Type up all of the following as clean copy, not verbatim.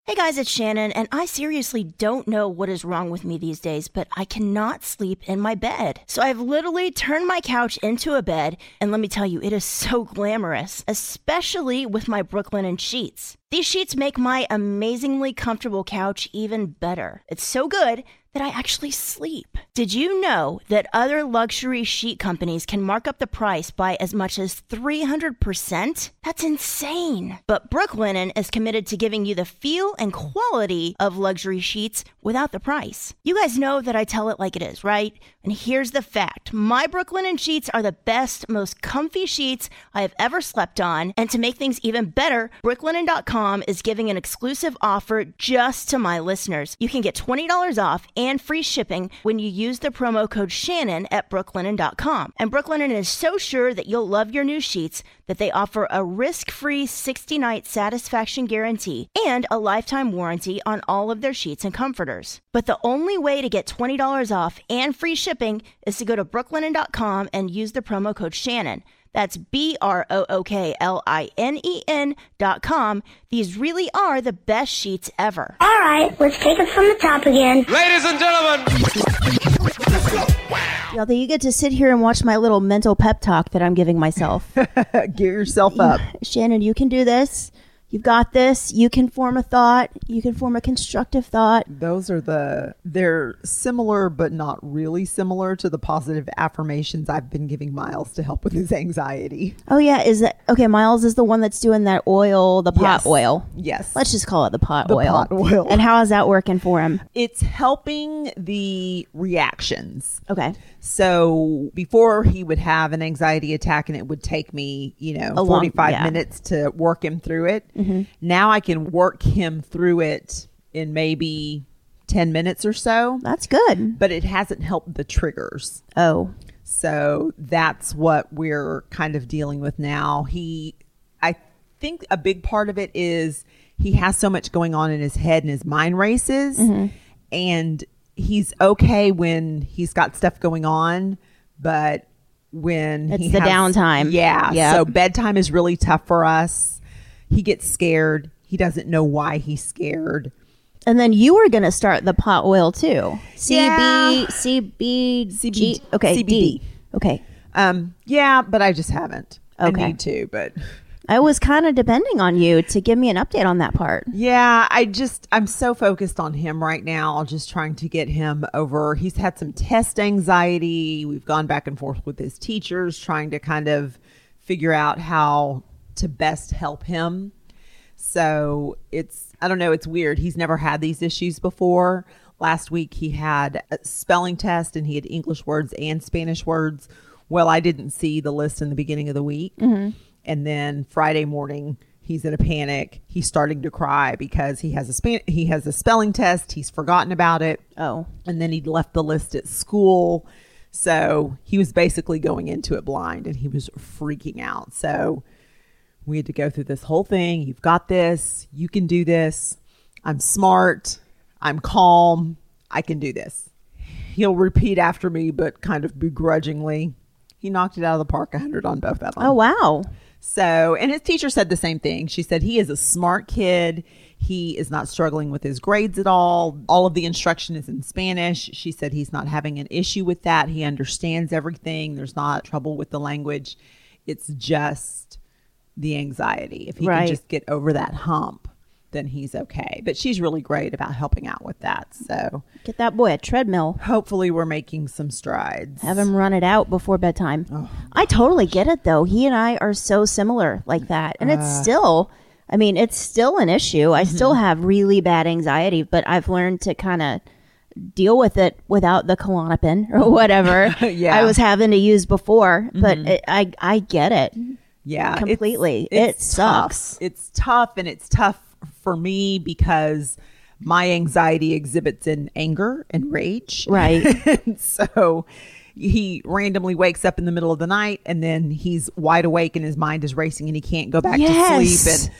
Hey guys, it's Shannon, and I seriously don't know what is wrong with me these days, but I cannot sleep in my bed. So I've literally turned my couch into a bed, and let me tell you, it is so glamorous, especially with my Brooklinen sheets. These sheets make my amazingly comfortable couch even better. It's so good that I actually sleep. Did you know that other luxury sheet companies can mark up the price by as much as 300%? That's insane. But Brooklinen is committed to giving you the feel and quality of luxury sheets without the price. You guys know that I tell it like it is, right? And here's the fact. My Brooklinen sheets are the best, most comfy sheets I have ever slept on. And to make things even better, Brooklinen.com is giving an exclusive offer just to my listeners. You can get $20 off and free shipping when you use the promo code Shannon at Brooklinen.com. And Brooklinen is so sure that you'll love your new sheets that they offer a risk-free 60-night satisfaction guarantee and a lifetime warranty on all of their sheets and comforters. But the only way to get $20 off and free shipping is to go to Brooklinen.com and use the promo code Shannon. That's BROOKLINEN.com. These really are the best sheets ever. All right, let's take it from the top again. Ladies and gentlemen. Y'all, you get to sit here and watch my little mental pep talk that I'm giving myself. Get yourself up. Shannon, you can do this. You've got this. You can form a thought. You can form a constructive thought. They're similar, but not really similar to the positive affirmations I've been giving Miles to help with his anxiety. Oh, yeah. Okay, Miles is the one that's doing that oil, the pot oil. Yes. Let's just call it the pot oil. Pot oil. And how is that working for him? It's helping the reactions. Okay. So before he would have an anxiety attack and it would take me, 45 minutes to work him through it. Mm-hmm. Now I can work him through it in maybe 10 minutes or so. That's good. But it hasn't helped the triggers. Oh. So that's what we're kind of dealing with now. I think a big part of it is he has so much going on in his head and his mind races. Mm-hmm. And he's okay when he's got stuff going on, but when it's the downtime. Yeah. Yep. So bedtime is really tough for us. He gets scared. He doesn't know why he's scared. And then you were going to start the pot oil too. CBD. Okay. CBD. D. Okay. Yeah, but I just haven't. Okay. I need to, but I was kind of depending on you to give me an update on that part. Yeah, I'm so focused on him right now, just trying to get him over. He's had some test anxiety. We've gone back and forth with his teachers, trying to kind of figure out how to best help him. So I don't know, it's weird. He's never had these issues before. Last week he had a spelling test and he had English words and Spanish words. Well, I didn't see the list in the beginning of the week. Mm-hmm. And then Friday morning, he's in a panic. He's starting to cry because he has a spelling test. He's forgotten about it. Oh. And then he'd left the list at school. So he was basically going into it blind and he was freaking out. So we had to go through this whole thing. You've got this. You can do this. I'm smart. I'm calm. I can do this. He'll repeat after me, but kind of begrudgingly. He knocked it out of the park, 100 on both of them. Oh, wow. So, and his teacher said the same thing. She said he is a smart kid. He is not struggling with his grades at all. All of the instruction is in Spanish. She said he's not having an issue with that. He understands everything. There's not trouble with the language. It's just the anxiety. If he can just get over that hump, then he's okay. But she's really great about helping out with that. So get that boy a treadmill. Hopefully we're making some strides. Have him run it out before bedtime. Oh, I totally get it though. He and I are so similar like that. And it's still an issue. I still have really bad anxiety, but I've learned to kind of deal with it without the Klonopin or whatever I was having to use before. But I get it. Yeah, completely. It sucks. It's tough, and it's tough for me because my anxiety exhibits in anger and rage. Right. And so he randomly wakes up in the middle of the night and then he's wide awake and his mind is racing and he can't go back to sleep.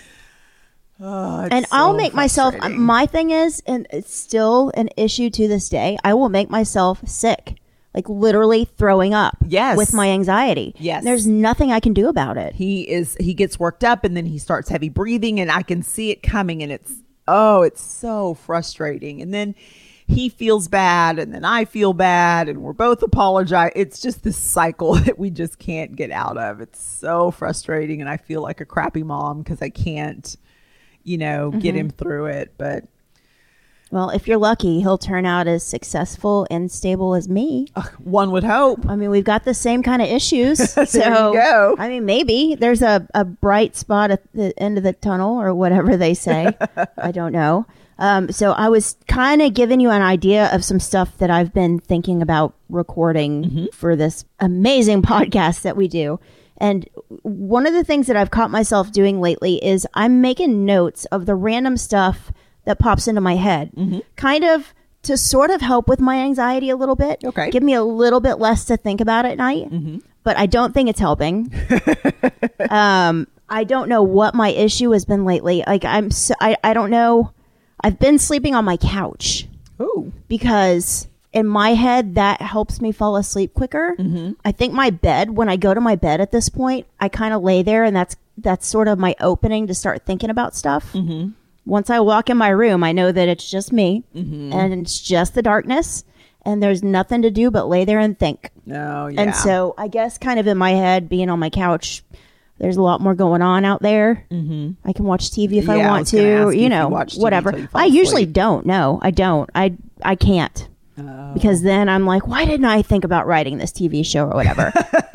And I'll make myself, my thing is, and it's still an issue to this day, I will make myself sick. Like literally throwing up. Yes. With my anxiety. Yes. There's nothing I can do about it. He gets worked up and then he starts heavy breathing and I can see it coming and it's oh, it's so frustrating. And then he feels bad, and then I feel bad, and we're both apologize. It's just this cycle that we just can't get out of. It's so frustrating, and I feel like a crappy mom because I can't, get him through it. But well, if you're lucky, he'll turn out as successful and stable as me. one would hope. I mean, we've got the same kind of issues. There you go. I mean, maybe there's a bright spot at the end of the tunnel or whatever they say. I don't know. So I was kind of giving you an idea of some stuff that I've been thinking about recording for this amazing podcast that we do. And one of the things that I've caught myself doing lately is I'm making notes of the random stuff that pops into my head, kind of to sort of help with my anxiety a little bit. Okay. Give me a little bit less to think about at night, but I don't think it's helping. I don't know what my issue has been lately. Like I don't know. I've been sleeping on my couch. Ooh. Because in my head, that helps me fall asleep quicker. I think my bed, when I go to my bed at this point, I kind of lay there, and that's sort of my opening to start thinking about stuff. Once I walk in my room, I know that it's just me, and it's just the darkness, and there's nothing to do but lay there and think. Oh, yeah. And so I guess kind of in my head, being on my couch, there's a lot more going on out there. I can watch TV if I want to, whatever. I usually don't. No, I don't. I can't. Oh. Because then I'm like, why didn't I think about writing this TV show or whatever?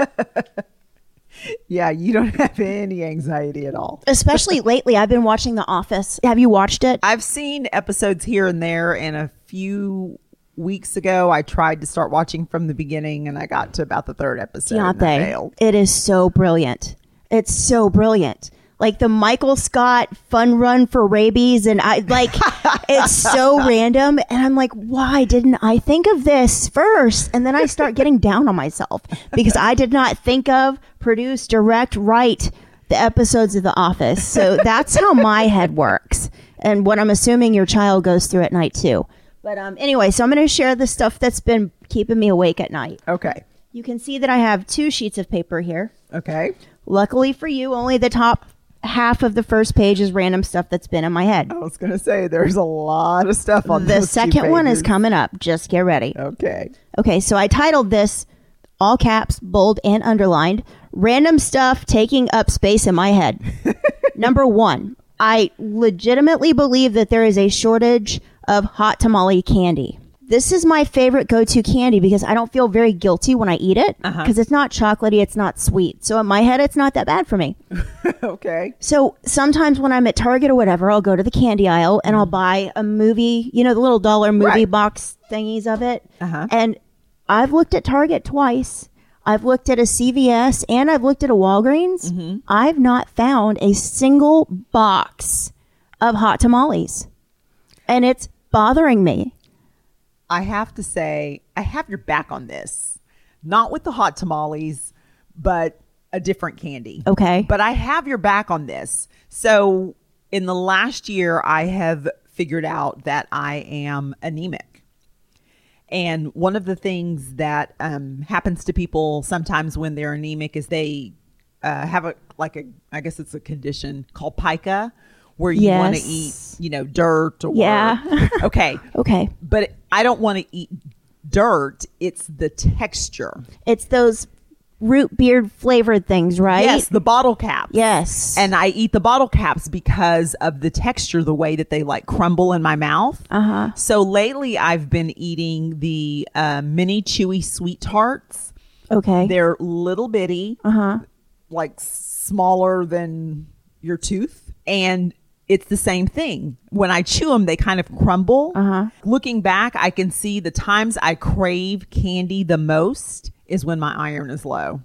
Yeah, you don't have any anxiety at all. Especially lately, I've been watching The Office. Have you watched it? I've seen episodes here and there, and a few weeks ago, I tried to start watching from the beginning, and I got to about the third episode. And I failed. It is so brilliant. It's so brilliant. Like the Michael Scott fun run for rabies. And it's so random. And I'm like, why didn't I think of this first? And then I start getting down on myself because I did not think of, produce, direct, write the episodes of The Office. So that's how my head works. And what I'm assuming your child goes through at night too. But anyway, so I'm going to share the stuff that's been keeping me awake at night. Okay. You can see that I have 2 sheets of paper here. Okay. Luckily for you, only the top half of the first page is random stuff that's been in my head. I was going to say, there's a lot of stuff on the those second one is coming up. Just get ready. Okay, so I titled this, all caps, bold, and underlined, Random Stuff Taking Up Space in My Head. Number 1, I legitimately believe that there is a shortage of hot tamale candy. This is my favorite go-to candy because I don't feel very guilty when I eat it because it's not chocolatey, it's not sweet. So in my head, it's not that bad for me. Okay. So sometimes when I'm at Target or whatever, I'll go to the candy aisle and I'll buy a movie, the little dollar movie box thingies of it. And I've looked at Target twice. I've looked at a CVS and I've looked at a Walgreens. I've not found a single box of hot tamales. And it's bothering me. I have to say, I have your back on this. Not with the hot tamales, but a different candy. Okay. But I have your back on this. So in the last year, I have figured out that I am anemic. And one of the things that happens to people sometimes when they're anemic is they have I guess it's a condition called pica, where you want to eat, dirt or okay. But I don't want to eat dirt. It's the texture. It's those root beer flavored things, right? Yes, the bottle caps. Yes. And I eat the bottle caps because of the texture, the way that they crumble in my mouth. So lately I've been eating the mini chewy sweet tarts. Okay. They're little bitty, smaller than your tooth. And it's the same thing. When I chew them, they kind of crumble. Looking back, I can see the times I crave candy the most is when my iron is low.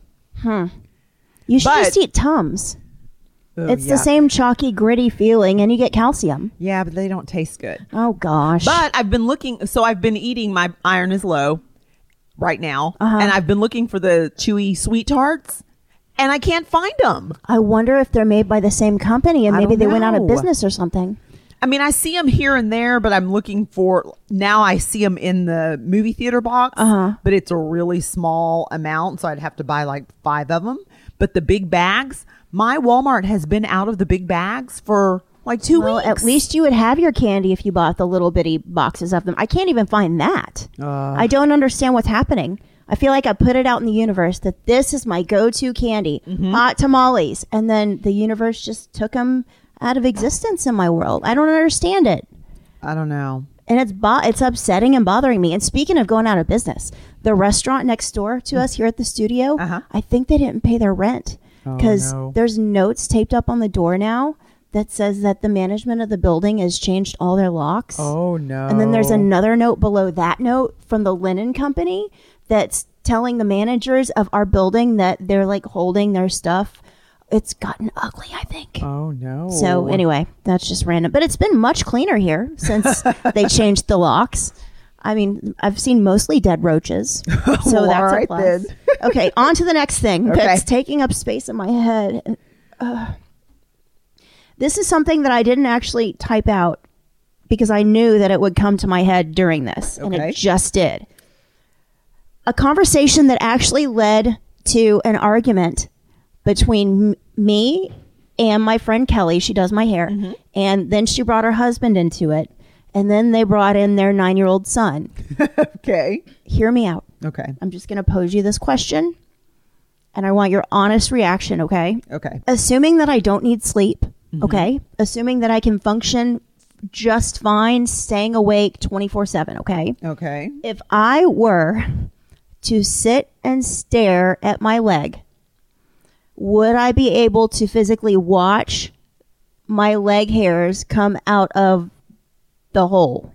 You should just eat Tums. It's the same chalky, gritty feeling, and you get calcium. Yeah, but they don't taste good. Oh, gosh. But I've been looking, so I've been eating, my iron is low right now, and I've been looking for the chewy sweet tarts. And I can't find them. I wonder if they're made by the same company and maybe they went out of business or something. I mean, I see them here and there, but I'm looking for, now I see them in the movie theater box, but it's a really small amount. So I'd have to buy 5 of them. But the big bags, my Walmart has been out of the big bags for Like 2 Well, weeks. at least you would have your candy if you bought the little bitty boxes of them. I can't even find that. I don't understand what's happening. I feel like I put it out in the universe that this is my go-to candy, hot tamales. And then the universe just took them out of existence in my world. I don't understand it. I don't know. And it's upsetting and bothering me. And speaking of going out of business, the restaurant next door to us here at the studio, I think they didn't pay their rent because there's notes taped up on the door now that says that the management of the building has changed all their locks. Oh, no. And then there's another note below that note from the linen company that's telling the managers of our building that they're like holding their stuff. It's gotten ugly, I think. Oh, no. So anyway, that's just random. But it's been much cleaner here since they changed the locks. I mean, I've seen mostly dead roaches. So that's all right, a plus. then. Okay, on to the next thing that's taking up space in my head. This is something that I didn't actually type out because I knew that it would come to my head during this, and it just did. A conversation that actually led to an argument between me and my friend Kelly. She does my hair. And then she brought her husband into it. And then they brought in their 9-year-old son. Okay. Hear me out. Okay. I'm just going to pose you this question. And I want your honest reaction, okay? Okay. Assuming that I don't need sleep, okay? Assuming that I can function just fine, staying awake 24/7, okay? Okay. If I were to sit and stare at my leg, would I be able to physically watch my leg hairs come out of the hole?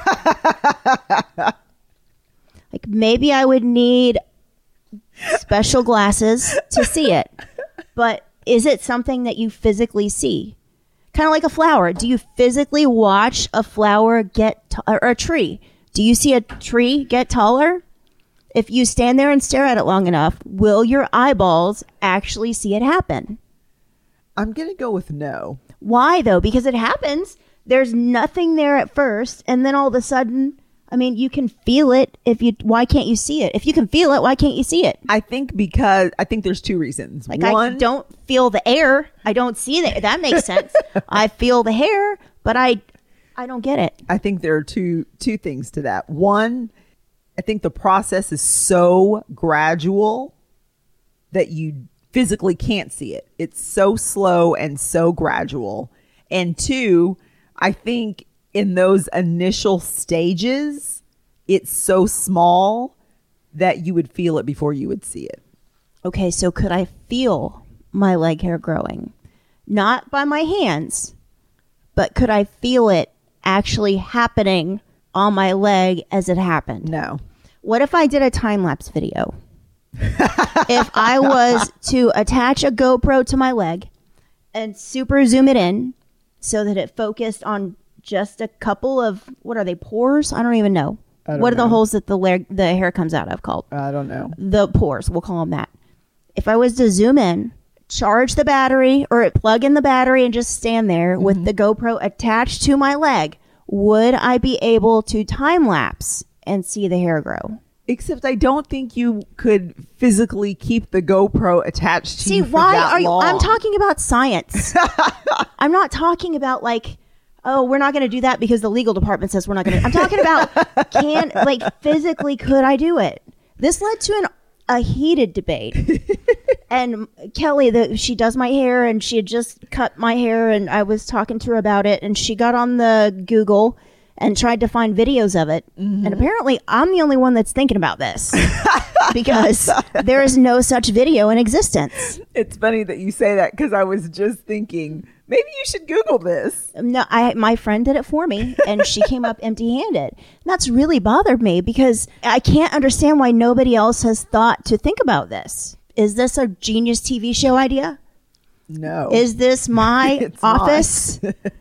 Like maybe I would need special glasses to see it. But is it something that you physically see? Kind of like a flower. Do you physically watch a flower get or a tree? Do you see a tree get taller? If you stand there and stare at it long enough, will your eyeballs actually see it happen? I'm going to go with no. Why, though? Because it happens. There's nothing there at first, and then all of a sudden, I mean, you can feel it. Why can't you see it? If you can feel it, why can't you see it? I think there's 2 reasons. Like, one, I don't feel the air. I don't see that makes sense. I feel the hair, but I don't get it. I think there are two things to that. One, I think the process is so gradual that you physically can't see it. It's so slow and so gradual. And 2, I think in those initial stages, it's so small that you would feel it before you would see it. Okay, so could I feel my leg hair growing? Not by my hands, but could I feel it actually happening on my leg as it happened? No. What if I did a time-lapse video? If I was to attach a GoPro to my leg and super zoom it in so that it focused on just a couple of, what are they, pores? I don't even know. What are the holes that the hair comes out of called? I don't know. The pores, we'll call them that. If I was to zoom in, charge the battery or plug in the battery and just stand there with the GoPro attached to my leg, would I be able to time lapse and see the hair grow? Except I don't think you could physically keep the GoPro attached to you for that long. I'm talking about science. I'm not talking about like, oh, we're not going to do that because the legal department says we're not going to. I'm talking about physically, could I do it? This led to a heated debate. And Kelly, she does my hair, and she had just cut my hair, and I was talking to her about it, and she got on the Google and tried to find videos of it. And apparently I'm the only one that's thinking about this because there is no such video in existence. It's funny that you say that because I was just thinking, maybe you should Google this. No, my friend did it for me, and she came up empty-handed. And that's really bothered me because I can't understand why nobody else has thought to think about this. Is this a genius TV show idea? No. Is this my office?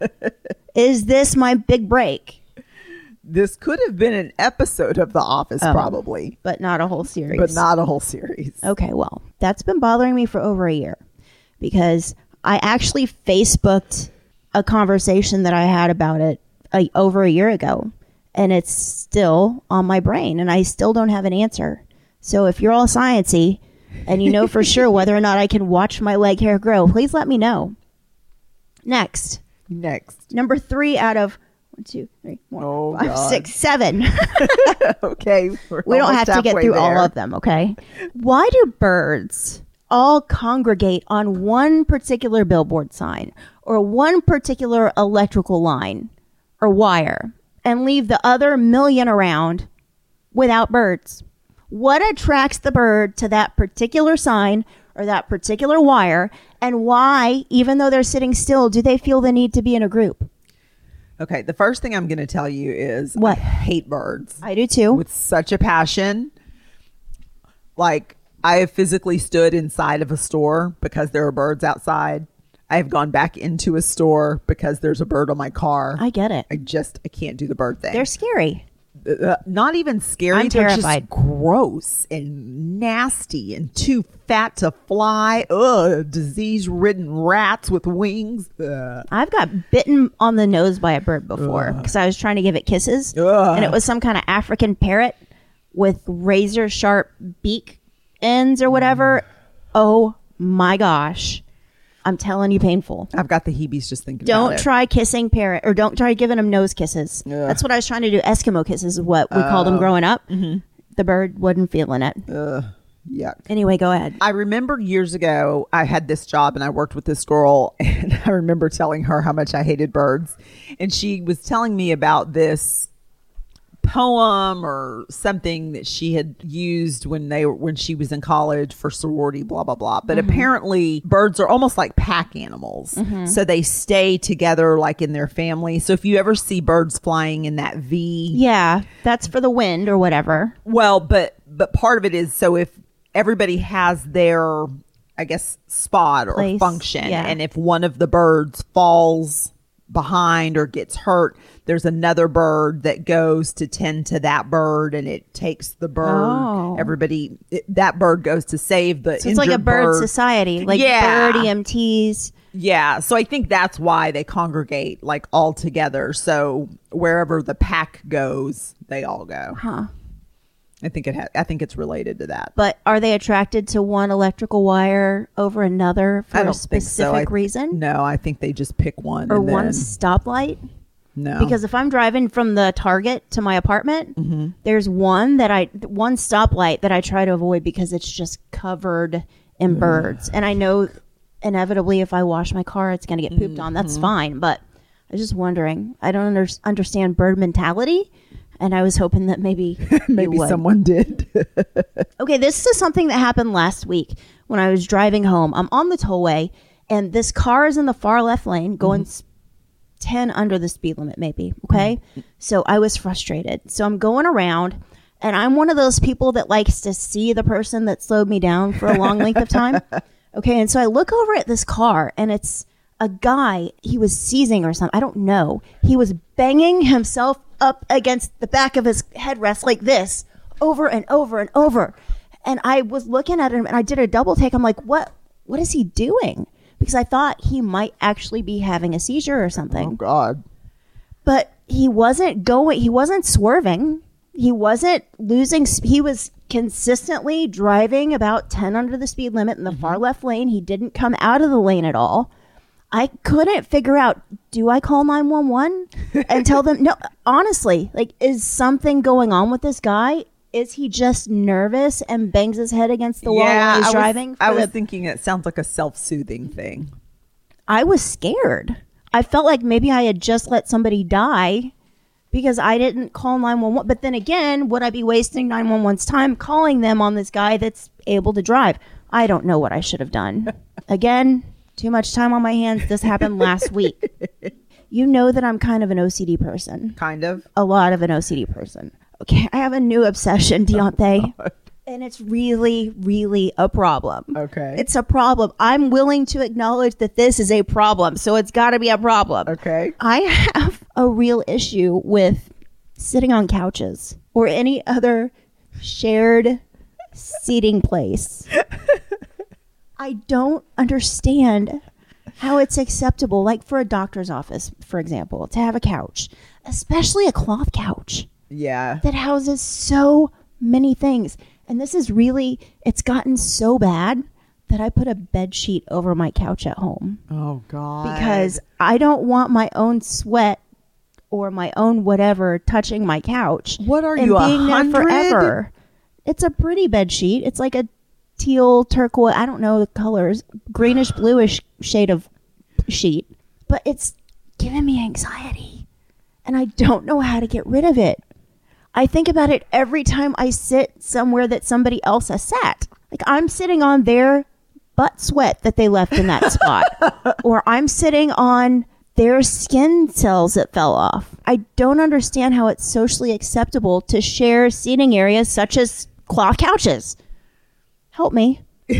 Is this my big break? This could have been an episode of The Office, probably. But not a whole series. But not a whole series. Okay, well, that's been bothering me for over a year because I actually Facebooked a conversation that I had about it over a year ago, and it's still on my brain, and I still don't have an answer. So if you're all sciencey and you know for sure whether or not I can watch my leg hair grow, please let me know. Next. Next. Number 3 out of 1, 2, 3, 4, 5, God. 6, 7. Okay. We don't have to get through all of them, okay? Why do birds all congregate on one particular billboard sign or one particular electrical line or wire and leave the other million around without birds? What attracts the bird to that particular sign or that particular wire, and why, even though they're sitting still, do they feel the need to be in a group? Okay, the first thing I'm going to tell you is What? I hate birds I do too. with such a passion. Like, I have physically stood inside of a store because there are birds outside. I have gone back into a store because there's a bird on my car. I get it. I can't do the bird thing. They're scary. Not even scary. I'm They're terrified. just gross and nasty and too fat to fly. Ugh, disease-ridden rats with wings. Ugh. I've got bitten on the nose by a bird before because I was trying to give it kisses. Ugh. And it was some kind of African parrot with razor sharp beak ends or whatever. Oh my gosh. I'm telling you, painful. I've got the heebies just thinking Don't about it. try kissing parrot, or don't try giving them nose kisses. Ugh. That's what I was trying to do. Eskimo kisses is what we called them growing up. Mm-hmm. The bird wasn't feeling it. Yuck. Anyway, go ahead. I remember years ago, I had this job and I worked with this girl, and I remember telling her how much I hated birds. And she was telling me about this poem or something that she had used when she was in college for sorority, blah, blah, blah. But apparently birds are almost like pack animals. So they stay together like in their family. So if you ever see birds flying in that V, Yeah, that's for the wind or whatever. well, but part of it is so if everybody has their, I guess, spot or Place, function, yeah. and if one of the birds falls behind or gets hurt, there's another bird that goes to tend to that bird, and it takes the bird. Oh. That bird goes to save the So it's like a injured bird society, like Yeah. bird EMTs. Yeah, so I think that's why they congregate like all together. So wherever the pack goes, they all go. Huh. I think it's related to that. But are they attracted to one electrical wire over another for I a don't think so. specific reason? No, I think they just pick one. Or and one then- stoplight? No, Because if I'm driving from the Target to my apartment, there's one stoplight that I try to avoid because it's just covered in birds. And I know inevitably if I wash my car, it's going to get pooped on. That's fine. But I was just wondering. I don't understand bird mentality. And I was hoping that maybe maybe you would. someone did. Okay, this is something that happened last week when I was driving home. I'm on the tollway, and this car is in the far left lane going 10 under the speed limit, maybe. Okay? So I was frustrated. So I'm going around, and I'm one of those people that likes to see the person that slowed me down for a long length of time. Okay, and so I look over at this car, and it's a guy. He was seizing or something. I don't know. He was banging himself up against the back of his headrest like this over and over and over. And I was looking at him and I did a double take. I'm like, what is he doing? Because I thought he might actually be having a seizure or something. Oh God! But he wasn't swerving. He wasn't losing. He was consistently driving about 10 under the speed limit in the far left lane. He didn't come out of the lane at all. I couldn't figure out, do I call 911 and tell them? No, honestly, like, is something going on with this guy? Is he just nervous and bangs his head against the wall while he's driving? I was thinking it sounds like a self-soothing thing. I was scared. I felt like maybe I had just let somebody die because I didn't call 911. But then again, would I be wasting 911's time calling them on this guy that's able to drive? I don't know what I should have done. Again, too much time on my hands. This happened last week. You know that I'm kind of an OCD person. Kind of. A lot of an OCD person. Okay, I have a new obsession, Deontay. And it's really, really a problem. Okay. It's a problem. I'm willing to acknowledge that this is a problem. So it's got to be a problem. Okay. I have a real issue with sitting on couches or any other shared seating place. I don't understand how it's acceptable, like for a doctor's office, for example, to have a couch, especially a cloth couch Yeah. that houses so many things. And this is really, it's gotten so bad that I put a bed sheet over my couch at home. Oh, God. Because I don't want my own sweat or my own whatever touching my couch. What are and you, being 100? there forever. It's a pretty bed sheet. It's like a teal, turquoise, I don't know the colors, greenish, bluish shade of sheet. But it's giving me anxiety. And I don't know how to get rid of it. I think about it every time I sit somewhere that somebody else has sat. Like I'm sitting on their butt sweat that they left in that spot. Or I'm sitting on their skin cells that fell off. I don't understand how it's socially acceptable to share seating areas such as cloth couches. Help me.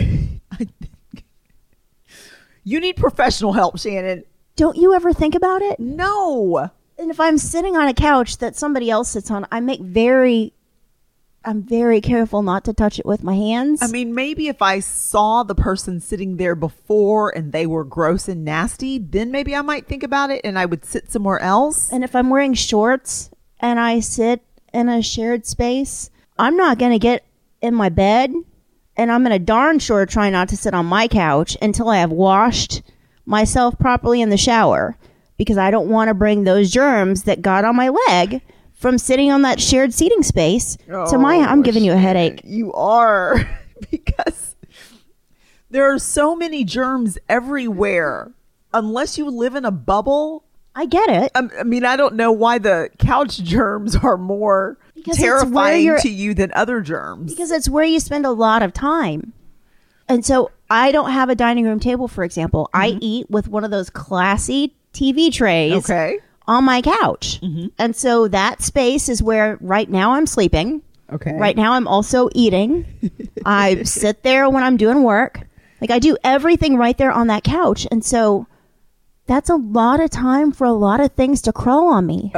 You need professional help, Shannon. Don't you ever think about it? No. And if I'm sitting on a couch that somebody else sits on, I'm very careful not to touch it with my hands. I mean, maybe if I saw the person sitting there before and they were gross and nasty, then maybe I might think about it and I would sit somewhere else. And if I'm wearing shorts and I sit in a shared space, I'm not going to get in my bed, and I'm going to darn sure try not to sit on my couch until I have washed myself properly in the shower, because I don't want to bring those germs that got on my leg from sitting on that shared seating space to my... I'm giving you a headache. You are. Because there are so many germs everywhere. Unless you live in a bubble. I get it. I mean, I don't know why the couch germs are more because terrifying to you than other germs. Because it's where you spend a lot of time. And so I don't have a dining room table, for example. Mm-hmm. I eat with one of those classy TV trays on my couch. Mm-hmm. And so that space is where right now I'm sleeping. Okay. Right now I'm also eating. I sit there when I'm doing work. Like I do everything right there on that couch. And so that's a lot of time for a lot of things to crawl on me.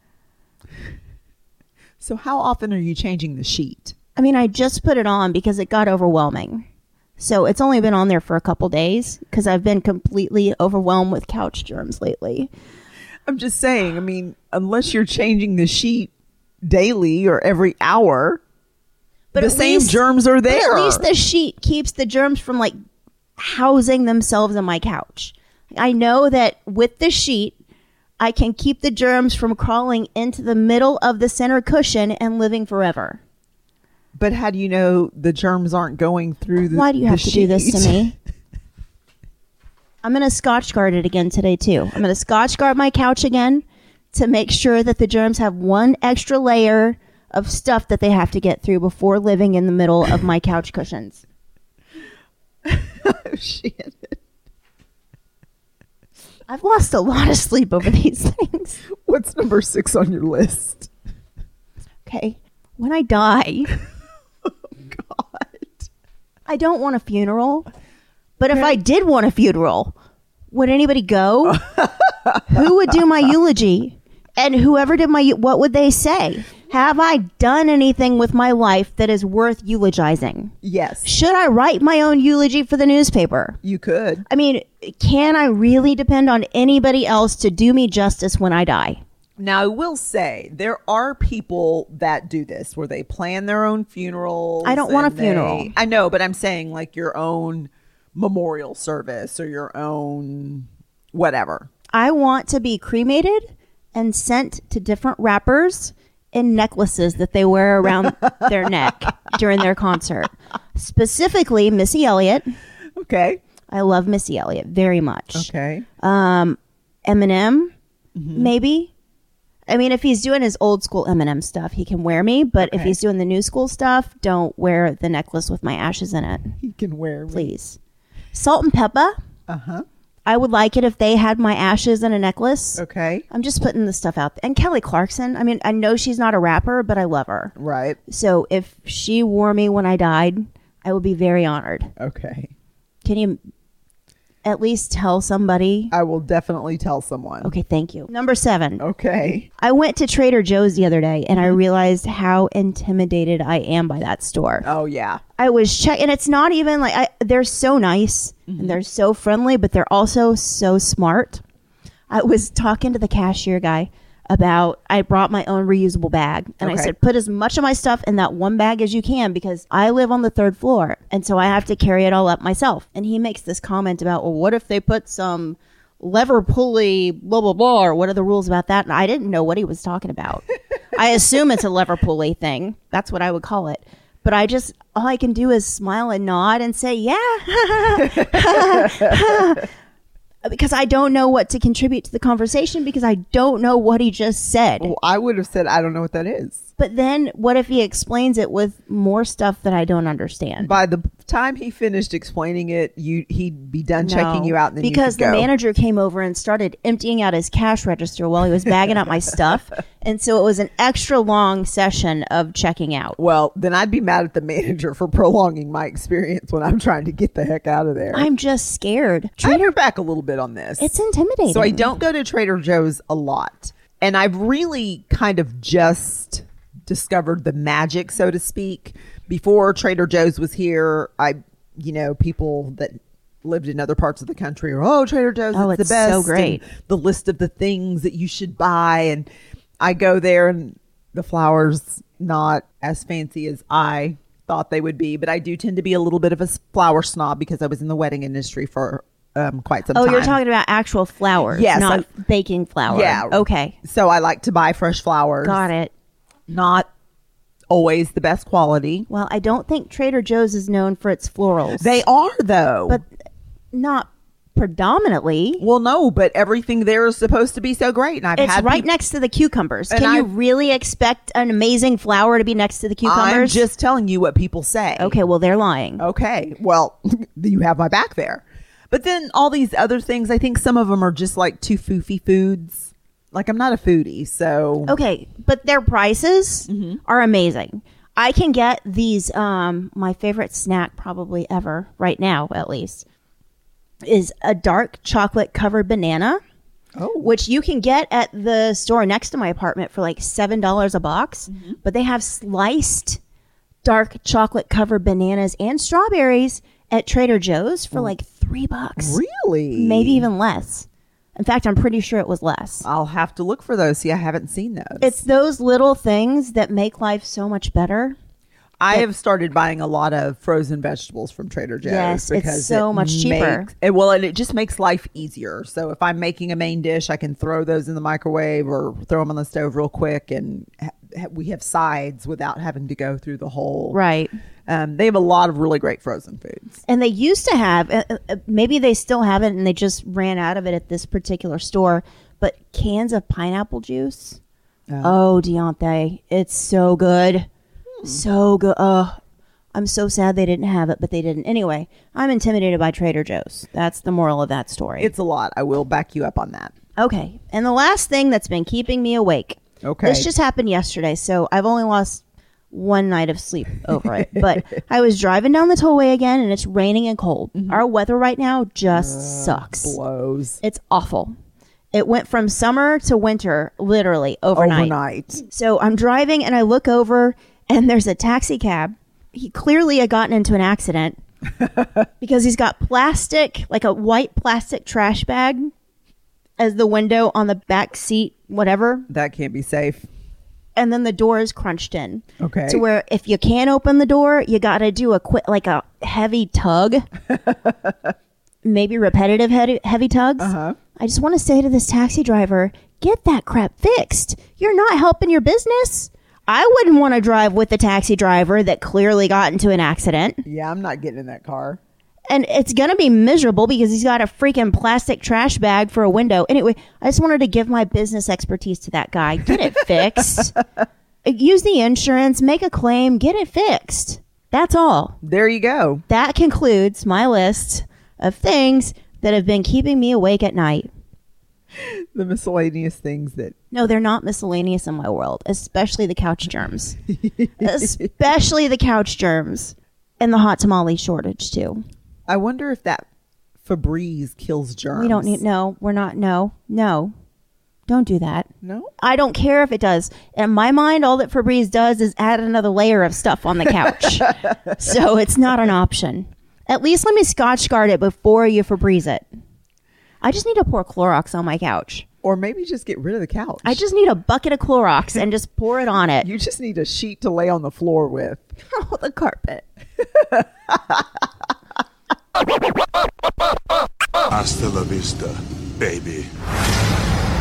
So how often are you changing the sheet? I mean, I just put it on because it got overwhelming. So it's only been on there for a couple days because I've been completely overwhelmed with couch germs lately. I'm just saying, I mean, unless you're changing the sheet daily or every hour, but the same germs are there. But at least the sheet keeps the germs from like housing themselves on my couch. I know that with the sheet, I can keep the germs from crawling into the middle of the center cushion and living forever. But how do you know the germs aren't going through the Why do you have to sheet? do this to me? I'm going to Scotch guard it again today, too. I'm going to Scotch guard my couch again to make sure that the germs have one extra layer of stuff that they have to get through before living in the middle of my couch cushions. Shit. I've lost a lot of sleep over these things. What's number 6 on your list? Okay. When I die... God. I don't want a funeral, but if I did want a funeral, would anybody go? Who would do my eulogy? And whoever did what would they say? Have I done anything with my life that is worth eulogizing? Yes. Should I write my own eulogy for the newspaper? You could. I mean, can I really depend on anybody else to do me justice when I die? Now, I will say there are people that do this where they plan their own funerals. I don't want a funeral. I know, but I'm saying like your own memorial service or your own whatever. I want to be cremated and sent to different rappers in necklaces that they wear around their neck during their concert. Specifically, Missy Elliott. Okay. I love Missy Elliott very much. Okay. Eminem, maybe. I mean, if he's doing his old school Eminem stuff, he can wear me. But if he's doing the new school stuff, don't wear the necklace with my ashes in it. He can wear me. Please. Salt and Pepper. Uh-huh. I would like it if they had my ashes in a necklace. Okay. I'm just putting the stuff out there. And Kelly Clarkson. I mean, I know she's not a rapper, but I love her. Right. So if she wore me when I died, I would be very honored. Okay. Can you at least tell somebody? I will definitely tell someone. Okay, thank you. Number 7. Okay. I went to Trader Joe's the other day and I realized how intimidated I am by that store. Oh, yeah. I was checking, and it's not even like, they're so nice and they're so friendly, but they're also so smart. I was talking to the cashier guy about I brought my own reusable bag. And I Okay. said, put as much of my stuff in that one bag as you can because I live on the 3rd floor. And so I have to carry it all up myself. And he makes this comment about, well, what if they put some lever pulley, blah, blah, blah, or what are the rules about that? And I didn't know what he was talking about. I assume it's a lever pulley thing. That's what I would call it. But all I can do is smile and nod and say, yeah. Because I don't know what to contribute to the conversation because I don't know what he just said. Well, I would have said, I don't know what that is. But then what if he explains it with more stuff that I don't understand? By the time he finished explaining it, he'd be done checking No, you out. And then because you could the go. manager came over and started emptying out his cash register while he was bagging up my stuff. And so it was an extra long session of checking out. Well, then I'd be mad at the manager for prolonging my experience when I'm trying to get the heck out of there. I'm just scared. I have your back a little bit on this. It's intimidating. So I don't go to Trader Joe's a lot. And I've really kind of just discovered the magic, so to speak. Before Trader Joe's was here, people that lived in other parts of the country are, Trader Joe's is it's the best. so great. And the list of the things that you should buy. And I go there and the flowers not as fancy as I thought they would be. But I do tend to be a little bit of a flower snob because I was in the wedding industry for quite some time. Oh, you're talking about actual flowers, Yes, not baking flour. Yeah. Okay. So I like to buy fresh flowers. Got it. Not always the best quality. Well, I don't think Trader Joe's is known for its florals. They are, though. But not predominantly. Well, no, but everything there is supposed to be so great. And It's right next to the cucumbers. And Can you I've- really expect an amazing flower to be next to the cucumbers? I'm just telling you what people say. Okay, well, they're lying. Okay. Well, you have my back there. But then all these other things, I think some of them are just like too foofy foods. Like, I'm not a foodie, so. Okay, but their prices Mm-hmm. are amazing. I can get these, my favorite snack probably ever, right now at least, is a dark chocolate covered banana, which you can get at the store next to my apartment for like $7 a box. Mm-hmm. But they have sliced dark chocolate covered bananas and strawberries at Trader Joe's for like $3. Really? Maybe even less. In fact, I'm pretty sure it was less. I'll have to look for those. See, I haven't seen those. It's those little things that make life so much better. I have started buying a lot of frozen vegetables from Trader Joe's. Yes, it's because so it much cheaper. And it just makes life easier. So if I'm making a main dish, I can throw those in the microwave or throw them on the stove real quick, and we have sides without having to go through the whole. Right. They have a lot of really great frozen foods. And they used to have, maybe they still have it and they just ran out of it at this particular store, but cans of pineapple juice. Oh, Deontay, it's so good. So good. I'm so sad they didn't have it, but they didn't. Anyway, I'm intimidated by Trader Joe's. That's the moral of that story. It's a lot. I will back you up on that. Okay. And the last thing that's been keeping me awake. Okay. This just happened yesterday, so I've only lost one night of sleep over it. But I was driving down the tollway again, and it's raining and cold. Our weather right now just sucks. Blows. It's awful. It went from summer to winter literally overnight. So I'm driving, and I look over, and there's a taxi cab. He clearly had gotten into an accident because he's got plastic, like a white plastic trash bag as the window on the back seat, whatever. That can't be safe. And then the door is crunched in. Okay. To where if you can't open the door, you got to do a heavy tug. Maybe repetitive heavy tugs. Uh-huh. I just want to say to this taxi driver, get that crap fixed. You're not helping your business. I wouldn't want to drive with the taxi driver that clearly got into an accident. Yeah, I'm not getting in that car. And it's going to be miserable because he's got a freaking plastic trash bag for a window. Anyway, I just wanted to give my business expertise to that guy. Get it fixed. Use the insurance, make a claim, get it fixed. That's all. There you go. That concludes my list of things that have been keeping me awake at night. The miscellaneous things that... No, they're not miscellaneous in my world, especially the couch germs. Especially the couch germs. And the hot tamale shortage, too. I wonder if that Febreze kills germs. We don't need... No, we're not... No. Don't do that. No? I don't care if it does. In my mind, all that Febreze does is add another layer of stuff on the couch. So it's not an option. At least let me Scotch Guard it before you Febreze it. I just need to pour Clorox on my couch. Or maybe just get rid of the couch. I just need a bucket of Clorox and just pour it on it. You just need a sheet to lay on the floor with. Oh, the carpet. Hasta la vista, baby.